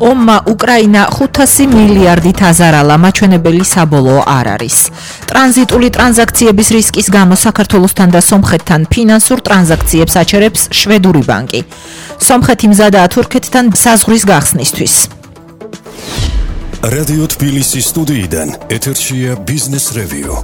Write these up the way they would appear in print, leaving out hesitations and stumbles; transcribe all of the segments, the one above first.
ომმა უკრაინა 500 მილიარდით აზარალა, მაჩვენებელი საბოლოო არ არის. ტრანზიტული ტრანზაქციების რისკის გამო საქართველოსთან და სომხეთთან ფინანსურ ტრანზაქციებს აჩერებს შვედური ბანკი. სომხეთი მზადაა თურქეთთან საზღვრის გახსნისთვის. რადიო თბილისის სტუდიიდან ეთერშია ბიზნეს რევიუ.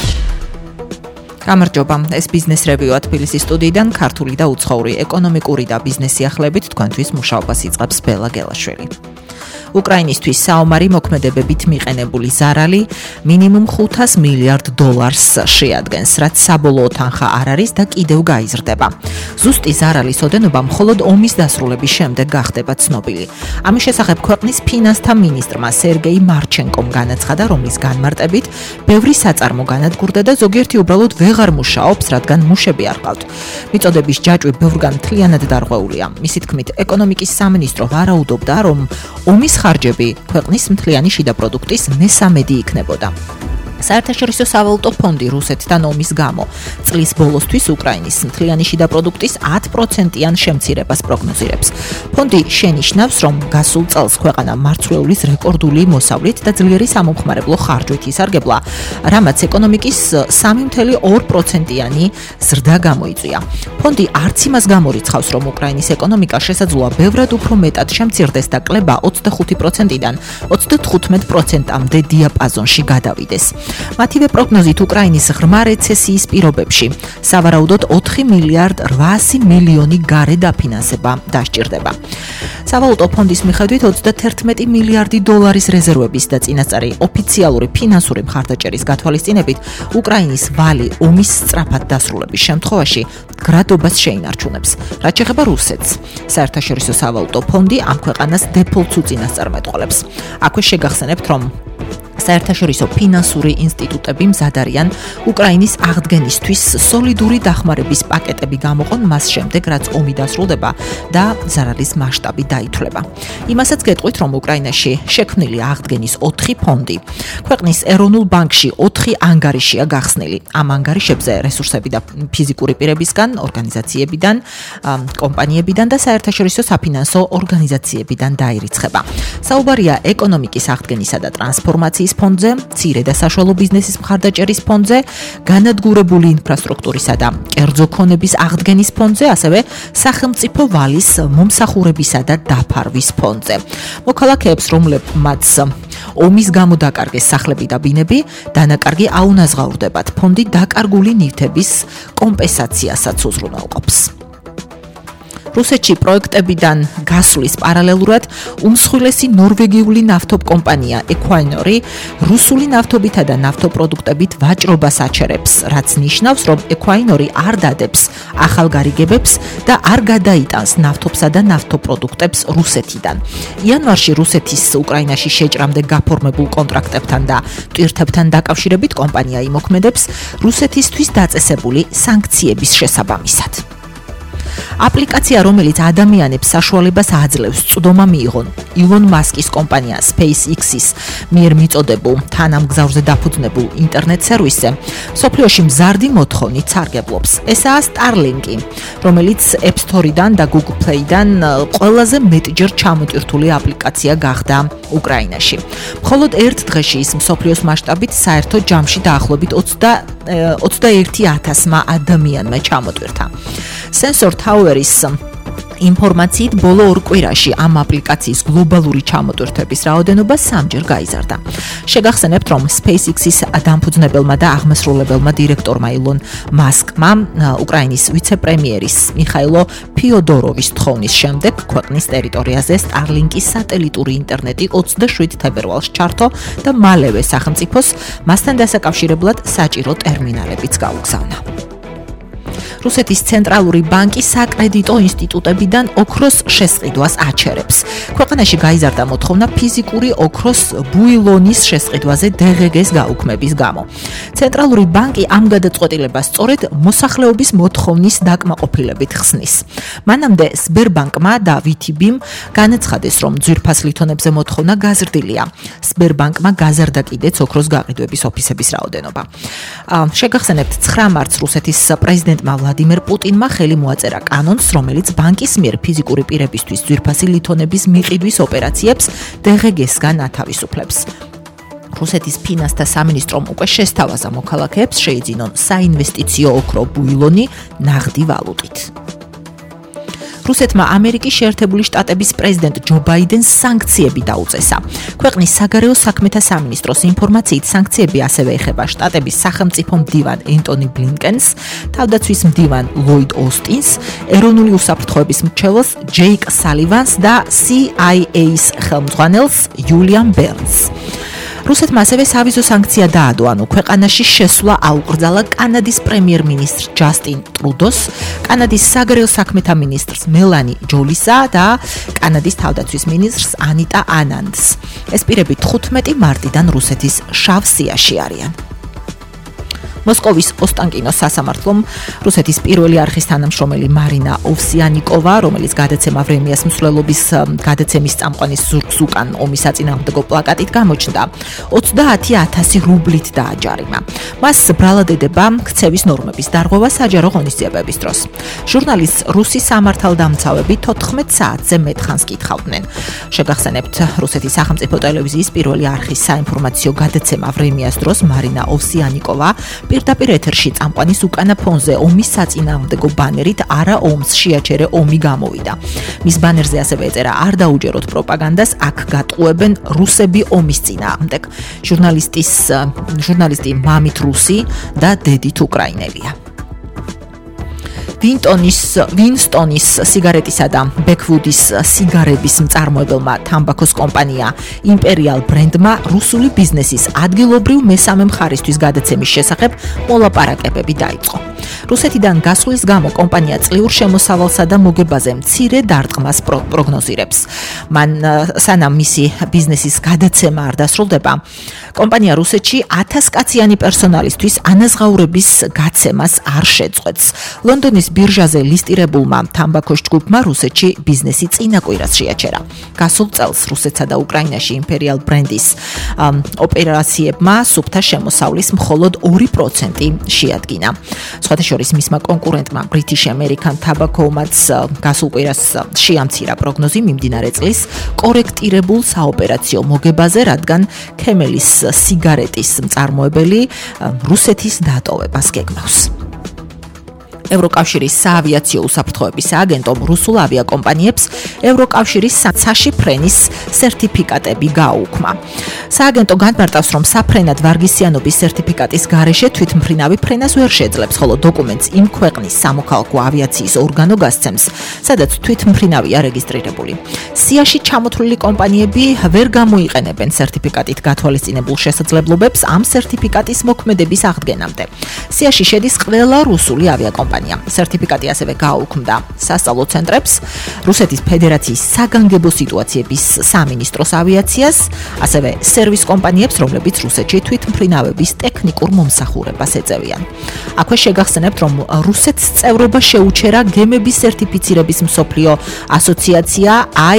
გამარჯობა, ეს ბიზნეს რევიუა თბილისის სტუდიიდან ქართული და უცხოური ეკონომიკური და ბიზნეს სიახლეებით თქვენთვის მუშაობას იწყებს ბელა გელაშვილი. უკრაინისთვის საომარი მოქმედებებით მიყენებული ზარალი მინიმუმ 500 მილიარდ დოლარს შეადგენს, რაც საბოლოო თანხა არ არის და კიდევ გაიზრდება. ზუსტი ზარალის ოდენობა მხოლოდ ომის დასრულების შემდეგ გახდება ცნობილი. ამის შესახებ ქვეყნის ფინანსთა მინისტრმა სერგეი მარჩენკომ განაცხადა, რომლის განმარტებით ბევრი საწარმო განადგურდა და ზოგიერთი უბრალოდ ვეღარ მუშაობს, რადგან მუშები არ ყავთ. მიწოდების ჯაჭვი ბევრგან მთლიანად დარღვეულია. მისი თქმით, ეკონომიკის სამინისტრო ვარაუდობდა, რომ ომის ხარჯები ქვეყნის მთლიანი შიდა პროდუქტის მესამედი იქნებოდა. საერთაშორისო სავალუტო ფონდი რუსეთთან ომის გამო წლის ბოლოსთვის უკრაინის მთლიანი შიდა პროდუქტის 10%-იან შემცირებას პროგნოზირებს. ფონდი შენიშნავს, რომ გასულ წელს ქვეყანა მარცვლეულის რეკორდული მოსავლით და ძლიერი სამომხმარებლო ხარჯვით ისარგებლა, რამაც ეკონომიკის 3.2%-იანი ზრდა გამოიწვია. ფონდი არც იმას გამორიცხავს, რომ უკრაინის ეკონომიკა შესაძლოა ბევრად უფრო მეტად შემცირდეს და კლება 25%-დან 35%-მდე დიაპაზონში გადავიდეს. მათივე პროგნოზით უკრაინის ღრმა რეცესიის პირობებში სავარაუდოდ 4 მილიარდ 800 მილიონი გარე დაფინანსება დასჭირდება. სავალუტო ფონდის მიხედვით 31 მილიარდი დოლარის რეზერვების და წინასწარი ოფიციალური ფინანსური მხარდაჭერის გათვალისწინებით უკრაინის ვალი ომის სწრაფად დასრულების შემთხვევაში გრადობას შეინარჩუნებს. რაც შეეხება რუსეთს, საერთაშორისო სავალუტო ფონდი ამ ქვეყანას დეფოლტს უწინასწარმეტყველებს. აქვე შეგახსენებთ, რომ საერთაშორისო ფინანსური ინსტიტუტები მზად არიან უკრაინის აღდგენისთვის სოლიდური დახმარების პაკეტები გამოყონ მას შემდეგ, რაც ომი დასრულდება და ზარალის მასშტაბი დაითვლება. იმასაც გეტყვით, რომ უკრაინაში შექმნილი აღდგენის 4 ფონდი. ქვეყნის ეროვნულ ბანკში 4 ანგარიშია გახსნილი. ამ ანგარიშებზე რესურსები და ფიზიკური პირებისგან, ორგანიზაციებიდან, კომპანიებიდან და საერთაშორისო საფინანსო ორგანიზაციებიდან დაირიცხება. საუბარია ეკონომიკის აღდგენისა და ტრანსფორმაციის ფონდზე, მცირე და საშუალო ბიზნესის მხარდაჭერის ფონდზე, განადგურებული ინფრასტრუქტურისა და კერძო ქონების აღდგენის ფონდზე, ასევე სახელმწიფო ვალის მომსახურებისა და დაფარვის ფონდზე. მოქალაქეებს, რომლებმაც ომის გამო დაკარგეს სახლები და ბინები, დანაკარგი აუნაზღაურდებათ. ფონდი დაკარგული ნივთების კომპენსაციასაც უზრუნველყოფს. რუსეთში პროექტებიდან გასვლის პარალელურად უმსხვილესი ნორვეგიული ნავთობ კომპანია Equinor რუსული ნავთობითა და ნავთობპროდუქტებით ვაჭრობას აჩერებს, რაც ნიშნავს, რომ Equinor არ დადებს ახალ გარიგებებს და არ გადაიტანს ნავთობსა და ნავთობპროდუქტებს რუსეთიდან. იანვარში რუსეთის უკრაინაში შეჭრამდე გაფორმებულ კონტრაქტებთან და ტვირთებთან დაკავშირებით კომპანია იმოქმედებს რუსეთისთვის დაწესებული სანქციების შესაბამისად. აპლიკაცია, რომელიც ადამიანებს საშუალებას აძლევს წვდომა მიიღონ ილონ მასკის კომპანია SpaceX-ის მიერ მიწოდებულ თანამგზავრზე დაფუძნებულ ინტერნეტ სერვისზე, მსოფლიოში მზარდი მოთხოვნით სარგებლობს. ესაა Starlink-ი, რომელიც App Store-დან და Google Play-დან ყველაზე მეტჯერ ჩამოტვირთული აპლიკაცია გახდა უკრაინაში. მხოლოდ ერთ დღეში ის მსოფლიოს მასშტაბით საერთო ჯამში დაახლოებით 21,000 ადამიანმა ჩამოტვირთა. Sensor Tower-ის ინფორმაციით ბოლო 2 კვირაში ამ აპლიკაციის გლობალური ჩამოტვირთვების რაოდენობა 3-ჯერ გაიზარდა. შეგახსენებთ, რომ SpaceX-ის დამფუძნებელმა და აღმასრულებელმა დირექტორმა ილონ მასკმა უკრაინის ვიცე-პრემიერის მიხაილო ფიოდოროვის თხოვნის შემდეგ ქვეყნის ტერიტორიაზე Starlink-ის სატელიტური ინტერნეტი 27 თებერვალს ჩართო და მალევე სახელმწიფოს მასთან დასაკავშირებლად საჭირო ტერმინალებიც გაუგზავნა. რუსეთის ცენტრალური ბანკი საკრედიტო ინსტიტუტებიდან ოქროს შესყიდვას აჩერებს. ქვეყანაში გაიზარდა მოთხოვნა ფიზიკური ოქროს ბუილონის შესყიდვაზე DGG-ს გაუქმების გამო. ცენტრალური ბანკი ამ გადაწყვეტილებას სწორედ მოსახლეობის მოთხოვნის დაკმაყოფილებით ხსნის. მანამდე Sberbank-მა და VTB-მ განაცხადეს, რომ ძვირფას ლითონებზე მოთხოვნა გაზრდილია. Sberbank-მა გაზარდა კიდეც ოქროს გაყიდვების ოფისების რაოდენობა. შეგახსენებთ, 9 მარტს რუსეთის პრეზიდენტმა ვლადიმერ პუტინმა ხელი მოაწერა კანონს, რომელიც ბანკის მიერ ფიზიკური პირებისთვის ძვირფასი ლითონების მიყიდვის ოპერაციებს DGG-სგან ათავისუფლებს. რუსეთის ფინანსთა სამინისტრომ უკვე შესთავაზა მოქალაქეებს შეიძინონ საინვესტიციო ოქრო ბუილონი ნაღდი ვალუტით. რუსეთმა ამერიკის შეერთებული შტატების პრეზიდენტ ჯო ბაიდენს სანქციები დაუწესა. ქვეყნის საგარეო საქმეთა სამინისტროს ინფორმაციით, სანქციები ასევე ეხება შტატების სახელმწიფო მდივან ენტონი ბლინკენს, თავდაცვის მდივან ლოიდ ოსტინს, ეროვნული უსაფრთხოების მრჩეველს ჯეიკ სალივანს და CIA-ს ხელმძღვანელს იულიამ ბერნს. რუსეთმა ასევე სავიზო სანქცია დაადო, ანუ ქვეყანაში შესვლა აუკრძალა კანადის პრემიერ-მინისტრ ჯასტინ ტრუდოს, კანადის საგარეო საქმეთა მინისტრს მელანი ჯოლისა და კანადის თავდაცვის მინისტრს ანიტა ანანდს. ეს პირები 15 მარტიდან რუსეთის შავ სიაში არიან. მოსკოვის ოსტანკინოს სასამართლომ რუსეთის პირველი არხის თანამშრომელი მარინა ოვსიანიკოვა, რომელიც გადაცემა ვრემიას მსვლელობის გადაცემის წამყვანის ზურგს უკან ომის საწინააღმდეგო პლაკატით გამოჩნდა, 30,000 რუბლით დააჯარიმა. მას ბრალადედება ქცევის ნორმების დარღვევა საჯარო ღონისძიებების დროს. ჟურნალისტს რუსი სამართალდამცავები 14 საათზე მეტხანს კითხავდნენ. შეგახსენებთ, რუსეთის სახელმწიფო ტელევიზიის პირველი არხის საინფორმაციო გადაცემა ვრემიას დროს მარინა ოვსიანიკოვა პირდაპირ ეთერში წამყვანის უკანა ფონზე ომის საწინააღმდეგო ბანერით არა ომს შეაჩერე ომი გამოვიდა. მის ბანერზე ასევე ეწერა არ დაუჯეროთ პროპაგანდას, აქ გატყუებენ რუსები ომის წინააღმდეგ. ჟურნალისტი მამით რუსი და დედით უკრაინელია. ვინსტონის სიგარეტისა და ბექვუდის სიგარების მწარმოებელმა თამბაქოს კომპანია იმპერიალ ბრენდმა რუსული ბიზნესის ადგილობრივ მესამე მხარისთვის გადაცემის შესახებ მოლაპარაკებები დაიწყო. რუსეთიდან გასვლის გამო კომპანია წლიურ შემოსავალსა და მოგებაზე მცირე დარტყმას პროგნოზირებს. მან სანამ მისი ბიზნესის გადაცემა არ დასრულდება, კომპანია რუსეთში 1000 კაციანი პერსონალისთვის ანაზღაურების გაცემას არ შეწყვეტს. ლონდონის ბირჟაზე ლისტირებულმა თამბაქოს ჯგუფმა რუსეთში ბიზნესი წინა კვირას შეაჩერა. გასულ წელს რუსეთსა და უკრაინაში იმპერიალ ბრენდის ოპერაციებმა სუფთა შემოსავლის მხოლოდ 2% შეადგინა. სხვათა შორის მისმა კონკურენტმა British American Tobacco-მაც გასულ კვირას შეამცირა პროგნოზი მიმდინარე წლის კორექტირებულ საოპერაციო მოგებაზე, რადგან ქემელის სიგარეტის მწარმოებელი რუსეთის დატოვებას გეგმავს. ევროკავშირის საავიაციო უსაფრთხოების სააგენტომ რუსულ ავიაკომპანიებს ევროკავშირის საშიფრენის სერტიფიკატები გააუქმა. სააგენტო განმარტავს, რომ საფრენად ვარგისიანობის სერტიფიკატის გარეშე თვითმფრინავი ფრენას ვერ შეძლებს, ხოლო დოკუმენტს იმ ქვეყნის სამოქალაქო ავიაციის ორგანო გასცემს, სადაც თვითმფრინავია რეგისტრირებული. სიაში ჩამოთვლილი კომპანიები ვერ გამოიყენებენ სერტიფიკატით გათვალისწინებულ შესაძლებლობებს ამ სერტიფიკატის მოქმედების აღდგენამდე. სიაში შედის ყველა რუსული ავიაკომპანია. სერტიფიკატი ასევე გააუქმდა სასწავლო ცენტრებს, რუსეთის ფედერაციის საგანგებო სიტუაციების სამინისტროს ავიაციას, ასევე სერვის კომპანიებს, რომლებიც რუსეთში თვითმფრინავების ტექნიკურ მომსახურებას ეწევიან. აქვე შეგახსენებთ, რომ რუსეთს წევრობა შეუჩერა გემების სერტიფიცირების მსოფლიო ასოციაცია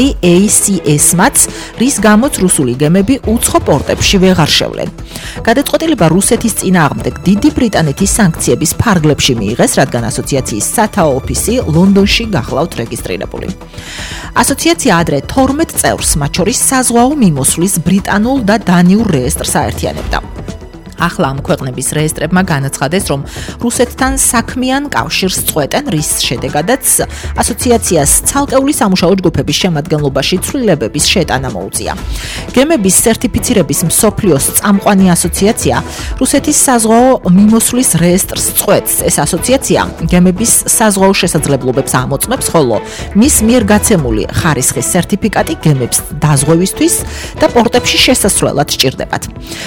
IACS-მაც, რის გამოც რუსული გემები უცხო პორტებში ვეღარ შევლენ. გადაწყვეტილება რუსეთის წინააღმდეგ დიდი ბრიტანეთის სანქციების ფარგლებში მიიღეს, რადგან ასოციაციის სათაო ოფისი ლონდონში გახლავთ რეგისტრირებული. ასოციაცია ადრე 12 წევრს, მათ შორის საზღვაო მიმოსვლის ბრიტანულ და დანიურ რეესტრს აერთიანებდა. ახლა ამ ქვეყნების რეესტრებმა განაცხადეს, რომ რუსეთთან საქმიან კავშირს წყვეტენ, რის შედეგადაც ასოციაციას ცალკეული სამუშაო ჯგუფების შემადგენლობაში ცვლილებების შეტანა მოუწია. გემების სერტიფიცირების მსოფლიოს წამყვანი ასოციაცია რუსეთის საზღვაო მიმოსვლის რეესტრს წყვეტს. ეს ასოციაცია გემების საზღვაო შესაძლებლობებს ამოწმებს, ხოლო მის მიერ გაცემული ხარისხის სერტიფიკატი გემებს დაზღვევისთვის და პორტებში შესასვლელად სჭირდებათ.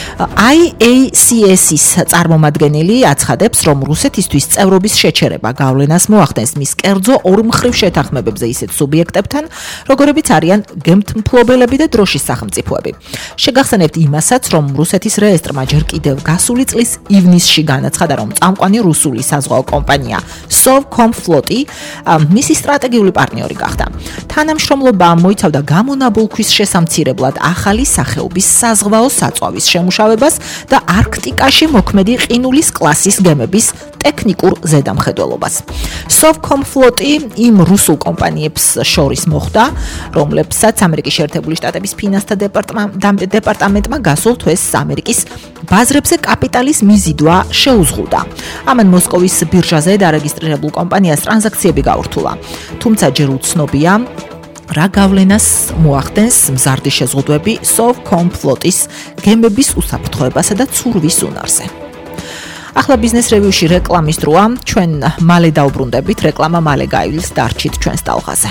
IACS-ის წარმომადგენელი აცხადებს, რომ რუსეთისთვის წევრობის შეჩერება გავლენას მოახდენს მის კერძო ორმხრივ შეთანხმებებზე ისეთ სუბიექტებთან, როგორებიც არიან გემთმფლობელები და დროშის სახელმწიფოები. შეგახსენებთ იმასაც, რომ რუსეთის რეესტრმა ჯერ კიდევ გასული წლის ივნისში განაცხადა, რომ წამყვანი რუსული საზღვაო კომპანია Sovcomflot მისი სტრატეგიული პარტნიორი გახდა. თანამშრომლობა მოიცავდა გამონაბოლქვის შესამცირებლად ახალი სახეობის საზღვაო საწვავის შემუშავებას და არ არქტიკაში მოქმედი ყინულის კლასის გემების ტექნიკურ ზედამხედველობას. Sovcom ფლოტი იმ რუსულ კომპანიებს შორის მოხვდა, რომლებსაც ამერიკის შეერთებული შტატების ფინანსთა დეპარტამენტმა გასულ თვეს ამერიკის ბაზრებზე კაპიტალის მიზიდვა შეუზღუდა. ამან მოსკოვის ბირჟაზე დარეგისტრირებულ კომპანიას ტრანზაქციები გაურთულა. თუმცა ჯერ უცნობია, რა გავლენას მოახდენს მზარდი შეზღუდვები Sovcom ფლოტის გემების უსაფრთხოებასა და ცურვის უნარზე. ახლა ბიზნეს რევიუში რეკლამის დროა, ჩვენ მალე დაუბრუნდებით, რეკლამა მალე გაივლის, დარჩით ჩვენს ტალღაზე.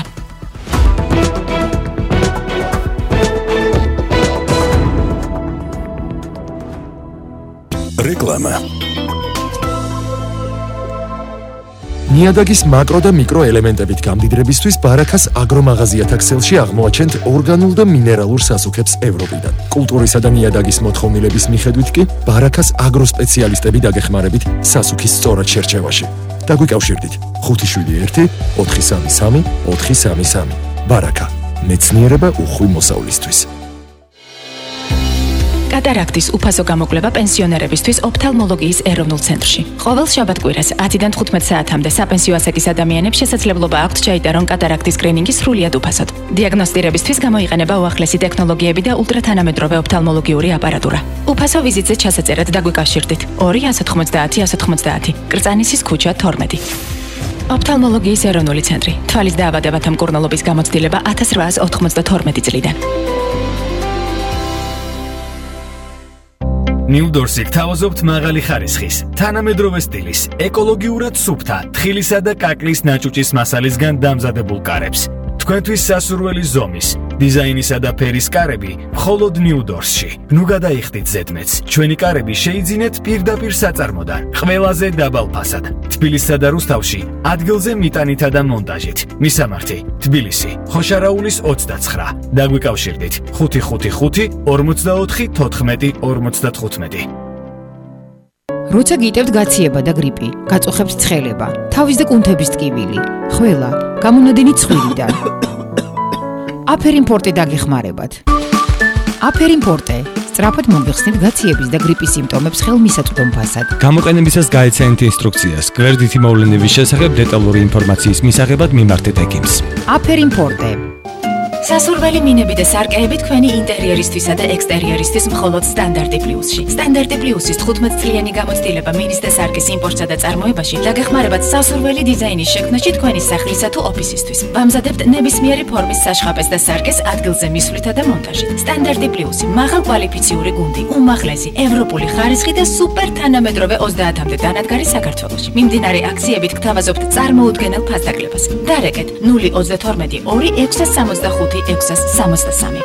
რეკლამა. ნიადაგის მაკრო და მიკრო ელემენტებით გამდიდრებისთვის ბარაქას აგრომაღაზიათა ქსელში აღმოაჩენთ ორგანულ და მინერალურ სასუქებს ევროპიდან. კულტურისა და ნიადაგის მოთხოვნილების მიხედვით კი ბარაქას აგროსპეციალისტები დაგეხმარებით სასუქის სწორად შერჩევაში. დაგვიკავშირდით 571 433 433. ბარაქა. მეცნიერება უხვი მოსავლისთვის. კატარაქტის უფასო გამოკვლევა პენსიონერებისთვის ოფთალმოლოგიის ეროვნულ ცენტრში. ყოველ შაბათ-კვირას 10-დან 15 საათამდე საპენსიო ასაკის ადამიანებს შესაძლებლობა აქვთ ჩაიტარონ კატარაქტის სკრინინგი სრულიად უფასოდ. დიაგნოსტირებისთვის გამოიყენება უახლესი ტექნოლოგიები და ულტრათანამედროვე ოფთალმოლოგიური აპარატურა. უფასო ვიზიტზე ჩასაწერად დაგვიკავშირდით 2 190 190 კრწანისის ქუჩა 12. ოფთალმოლოგიის ეროვნული ცენტრი. თვალის დაავადებათა მკურნალობის გამოცდილება 1892 წლიდან. ნიუდორსი გთავაზობთ მაღალი ხარისხის, თანამედროვე სტილის, ეკოლოგიურად სუფთა, თხილისა და კაკლის ნაჭუჭის მასალისგან დამზადებულ კარებს. თქვენთვის სასურველი ზომის, დიზაინისა და ფერის კარები მხოლოდ ნიუდორსში. ნუ გადაიხდით ზედმეტს. ჩვენი კარები შეიძინეთ პირდაპირ საწარმოდან, ყველაზე დაბალ ფასად. თბილისსა და რუსთავში ადგილზე მიტანითა და მონტაჟით. მისამართი: თბილისი, ხოშარაულის 29. დაგვიკავშირდით 555 44 14 55. როცა გიტევთ გაციება და გრიპი, გაწუხებთ ცხელება, თავის და კუნთების ტკივილი, ხველა, გამონადენი ცხვირიდან. აფერიმპორტე დაგეხმარებათ. აფერიმპორტე სწრაფად მომიხსნით გაციების და გრიპის სიმპტომებს ხელმისაწვდომ ფასად. გამოყენებისას გაეცანით ინსტრუქციას. გვერდითი მოვლენების შესახებ დეტალური ინფორმაციის მისაღებად მიმართეთ ექიმს. აფერიმპორტე. სასურველი მინები და სარკეები თქვენი ინტერიერისთვისა და ექსტერიერისთვის მხოლოდ სტანდარტი პლუსში. სტანდარტი პლუსის 15 წლიანი გამოცდილება მინის და სარკის იმპორტსა და წარმოებაში დაგეხმარებათ სასურველი დიზაინის შექმნაში თქვენი სახლისა თუ ოფისისთვის. ვამზადებთ ნებისმიერი ფორმის საშხაპეს და სარკეს ადგილზე მისვლითა და მონტაჟით. სტანდარტი პლუსი, მაღალკვალიფიციური გუნდი, უმაღლესი ევროპული ხარისხი და სუპერ თანამედროვე 30-მდე დანადგარი საქართველოში. მიმდინარე აქციებით გთავაზობთ წარმოუდგენელ ფასდაკლებას. დარეკეთ 032 2 665 663.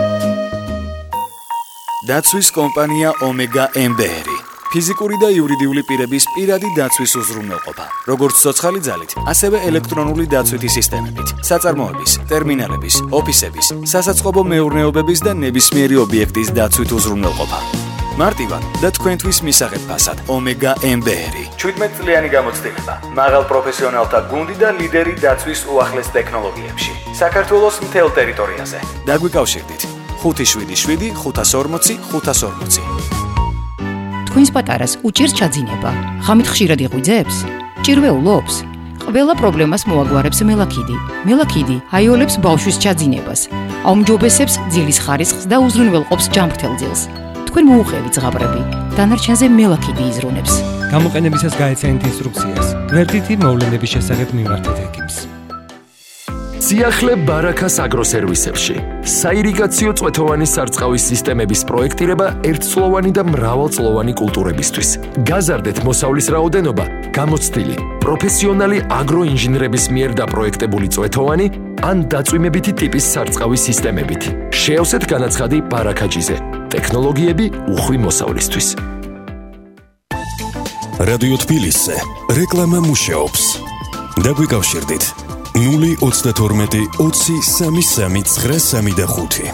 დაცვის კომპანია ომეგა MBR. ფიზიკური და იურიდიული პირების პირადი დაცვის უზრუნველყოფა. როგორც სოციალური ძალით, ასევე ელექტრონული დაცვითი სისტემებით, საწარმოების, ტერმინალების, ოფისების, სასაწყობო მეურნეობების და ნებისმიერი ობიექტის დაცვით უზრუნველყოფა. მარტივად და თქვენთვის მისაღებ ფასად ომეგა MBR. 17 წლიანი გამოცდილება, მაღალ პროფესიონალთა გუნდი და ლიდერი დაცვის უახლეს ტექნოლოგიებში. საქართველოს მთელ ტერიტორიაზე. დაგვიკავშირდით 577 540 540. თქვენს პატარას უჭირს ჩაძინება. ღამით ხშირად იღვიძებს? ჭირვეულობს? ყველა პრობლემას მოაგვარებს მელაქიდი. მელაქიდი აიოლებს ბავშვის ჩაძინებას, აუმჯობესებს ძილის ხარისხს და უზრუნველყოფს ჯანმრთელ ძილს. თქვენ მოუღებით ზღაპრები, დანარჩენზე მელაქიდი იზრუნებს. გამოყენებისას გაეცანით ინსტრუქციას. გვერდითი მოვლენების შესახებ მიმართეთ ექიმს. სიახლე ბარაქას აგროსერვისებში. საირიგაციო წვეთოვანი სარწყავის სისტემების პროექტირება ერთწლოვანი და მრავალწლოვანი კულტურებისთვის. გაზარდეთ მოსავლის რაოდენობა, გამოცდილი, პროფესიონალი აგროინჟინრების მიერ დაპროექტებული წვეთოვანი ან დაწვიმებითი ტიპის სარწყავის სისტემებით. შეავსეთ განაცხადი ბარაქაჯიზე. ტექნოლოგიები უხვი მოსავლისთვის. რადიო თბილისზე რეკლამა მუშაობს. დაგვიკავშირდით 032 20 33 935.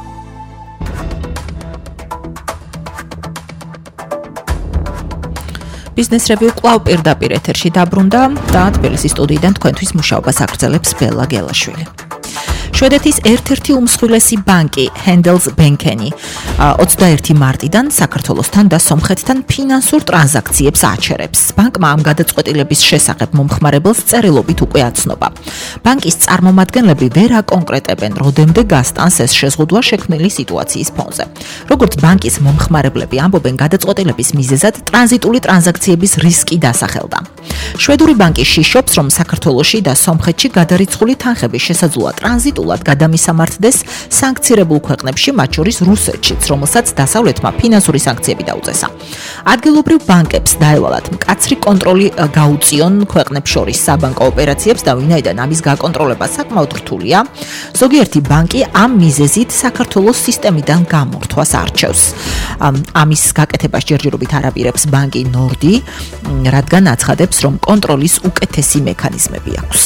ბიზნეს რევიუ კვლავ პირდაპირ ეთერში დაბრუნდა და თბილისის სტუდიიდან თქვენთვის მუშაობას აგრძელებს ბელა გელაშვილი. შვედეთის ერთ-ერთი უმსხვილესი ბანკი Handelsbanken 21 მარტიდან საქართველოსთან და სომხეთთან ფინანსურ ტრანზაქციებს აჩერებს. ბანკმა ამ გადაწყვეტილების შესახებ მომხმარებელს წერილობით უკვე აცნობა. ბანკის წარმომადგენლები ვერ აკონკრეტებენ, როდემდე გასტანს ეს შეზღუდვა შექმნილი სიტუაციის ფონზე. როგორც ბანკის მომხმარებლები ამბობენ, გადაწყვეტილების მიზეზად ტრანზიტული ტრანზაქციების რისკი დასახელდა. შვედური ბანკი შიშობს, რომ საქართველოში და სომხეთში გადარიცხული თანხების შესაძლოა ტრანზიტულად გადამისამართდეს სანქცირებულ ქვეყნებში, მათ შორის რუსეთშიც, რომელსაც დასავლეთმა ფინანსური სანქციები დაუწესა. ადგილობრივ ბანკებს დაევალათ მკაცრი კონტროლი გაუწიონ ქვეყნებს შორის საბანკო ოპერაციებს და ვინაიდან ამის გაკონტროლება საკმაოდ რთულია, ზოგიერთი ბანკი ამ მიზეზით საქართველოს სისტემიდან გამორთვას არჩევს. ამის გაკეთებას ჯერჯერობით არაპირებს ბანკი ნორდი, რადგან აცხადებს, რომ კონტროლის უკეთესი მექანიზმები აქვს.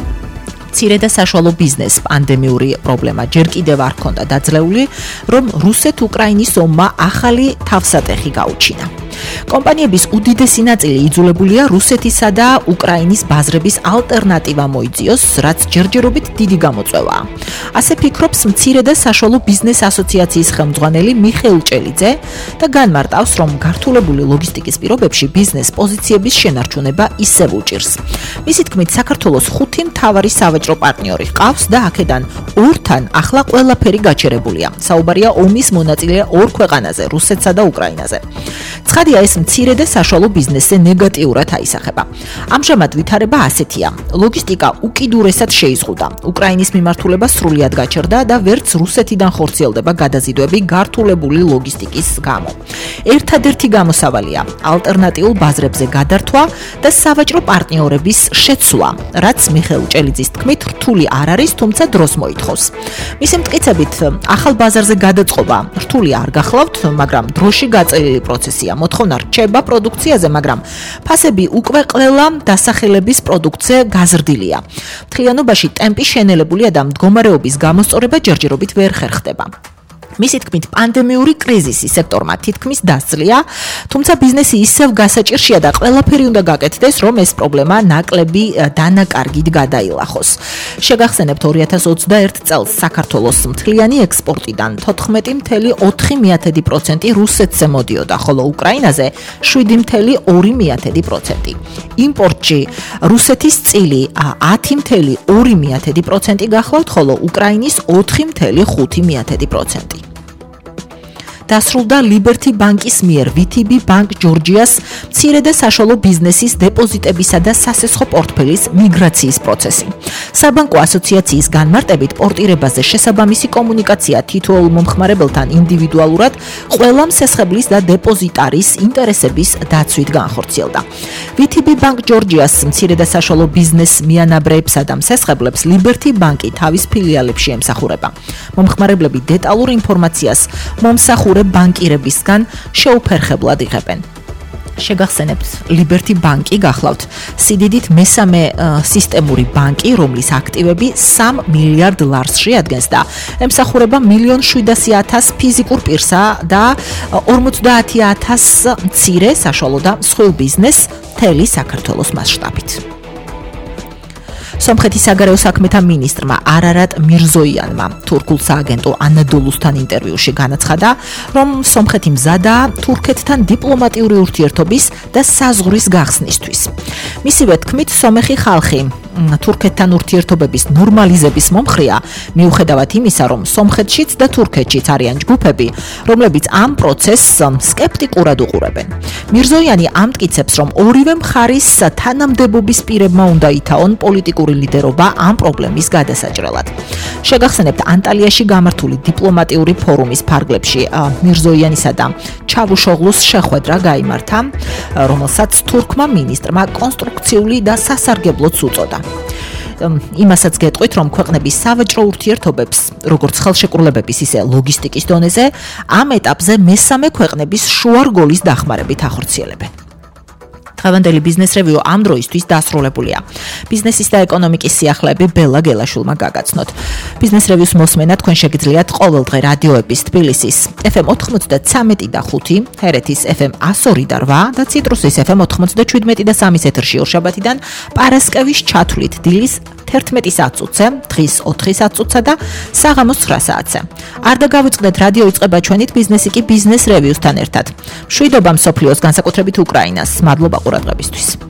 მცირე და საშუალო ბიზნეს პანდემიური პრობლემა ჯერ კიდევ არ ქონდა დაძლეული, რომ რუსეთ-უკრაინის ომმა ახალი თავსატეხი გაუჩინა. კომპანიების უდიდესი ნაწილი იძულებულია რუსეთისა და უკრაინის ბაზრების ალტერნატივა მოიძიოს, რაც ჯერჯერობით დიდი გამოწვევაა. ასე ფიქრობს მცირე და საშუალო ბიზნეს ასოციაციის ხელმძღვანელი მიხეილ ჭელიძე და განმარტავს, რომ გართულებული ლოგისტიკის პირობებში ბიზნეს პოზიციების შენარჩუნება ისევ უჭირს. მისი თქმით, საქართველოს 5 მთავარი სავაჭრო პარტნიორი ჰყავს და აქედან 2-თან ახლა ყველაფერი გაჩერებულია. საუბარია ომის მონაწილე 2 ქვეყანაზე, რუსეთსა და უკრაინაზე. ცხადია, ეს მცირე და საშუალო ბიზნესზე ნეგატიურად აისახება. ამჟამად ვითარება ასეთია: ლოგისტიკა უკიდურესად შეიზღუდა. უკრაინის მიმართულება სრულიად გაჩერდა და ვერც რუსეთიდან ხორციელდება გადაზიდვები გართულებული ლოგისტიკის გამო. ერთადერთი გამოსავალია ალტერნატიულ ბაზრებზე გადართვა და სავაჭრო პარტნიორების შეცვლა, რაც მიხეილ ჭელიძის თქმით რთული არ არის, თუმცა დროს მოითხოვს. მისი მტკიცებით, ახალ ბაზარზე გადაწყობა რთული არ გახლავთ, მაგრამ დროში გაწერილი პროცესია. მოთხოვნა რჩება პროდუქციაზე, მაგრამ ფასები უკვე ყველა დასახელების პროდუქცია გაზრდილია. მთლიანობაში ტემპი შენელებულია და მდგომარეობის გამოსწორება ჯერჯერობით ვერ ხერხდება. მისი თქმით, პანდემიური კრიზისი სექტორმა თითქმის დასძლია, თუმცა ბიზნესი ისევ გასაჭირშია და ყველაფერი უნდა გაკეთდეს, რომ ეს პრობლემა ნაკლები დანაკარგით გადაილახოს. შეგახსენებთ, 2021 წელს საქართველოს მთლიანი ექსპორტიდან 14,4% რუსეთზე მოდიოდა, ხოლო უკრაინაზე 7,2%. იმპორტში რუსეთის წილი 10,2% გახლავთ, ხოლო უკრაინის 4,5%. დასრულდა Liberty ბანკის მიერ VTB Bank Georgia's მცირე და საშუალო ბიზნესის დეპოზიტებისა და სასესხო პორტფელის მიგრაციის პროცესი. საბანკო ასოციაციის განმარტებით პორტირებაზე შესაბამისი კომუნიკაცია თითოეულ მომხმარებელთან ინდივიდუალურად ყველა მსესხებლის და დეპოზიტარის ინტერესების დაცვით განხორციელდა. VTB Bank Georgia's მცირე და საშუალო ბიზნეს მიანაბრეებსა და მსესხებლებს Liberty ბანკი თავის ფილიალებში ემსახურება. მომხმარებლები დეტალურ ინფორმაციას მომსახურე ბანკირებისგან შეუფერხებლად იღებენ. შეგახსენებთ, Liberty ბანკი გახლავთ სიდიდით მესამე სისტემური ბანკი, რომლის აქტივები $3 მილიარდ შეადგენს და ემსახურება 1,700,000 ფიზიკურ პირსა და 50,000 მცირე, საშუალო და მსხვილ ბიზნესს მთელი საქართველოს მასშტაბით. სომხეთის საგარეო საქმეთა მინისტრმა არარატ მირზოიანმა თურქულ სააგენტო ანადოლუსთან ინტერვიუში განაცხადა, რომ სომხეთი მზადაა თურქეთთან დიპლომატიური ურთიერთობის და საზღვრის გახსნისთვის. მისივე თქმით, სომეხი ხალხი თურქეთთან ურთიერთობების ნორმალიზების მომხრეა, მიუხედავად იმისა, რომ სომხეთშიც და თურქეთშიც არიან ჯგუფები, რომლებიც ამ პროცესს სკეპტიკურად უყურებენ. მირზოიანი ამტკიცებს, რომ ორივე მხარის თანამდებობის პირებმა უნდა ითაონ პოლიტიკური ლიდერობა ამ პრობლემის გადასაჭრელად. შეგახსენებთ, ანტალიაში გამართული დიპლომატიური ფორუმის ფარგლებში მირზოიანისა და ჩავუშოღლუს შეხვედრა გაიმართა, რომელსაც თურქმა მინისტრმა კონსტრუქციული და სასარგებლოც უწოდა. იმასაც გეტყვით, რომ ქვეყნების სავაჭრო ურთიერთობებს, როგორც ხელშეკრულებების, ისე ლოგისტიკის დონეზე, ამ ეტაპზე მესამე ქვეყნების შუარგოლის დახმარებით ახორციელებენ. დღევანდელი ბიზნეს რევიუ ამ დროისთვის დასრულებულია. ბიზნესის და ეკონომიკის სიახლეები ბელა გელაშვილმა გაგაცნოთ. ბიზნეს რევიუს მოსმენა თქვენ შეგიძლიათ ყოველდღე რადიოების თბილისის FM 93 და 5, ჰერეთის FM 102 და 8 და ციტრუსის FM 97 და 3 ეთერში ორშაბათიდან პარასკევის ჩათვლით დილის 11:10-ზე, დღის 4:00-ზე და საღამოს 9:00-ზე. არ დაგავიწყდეთ, რადიო იწყება ჩვენით ბიზნესი კი ბიზნეს რევიუსთან ერთად. მშვიდობა მსოფლიოს, განსაკუთრებით უკრაინას. მადლობა ყურადღებისთვის.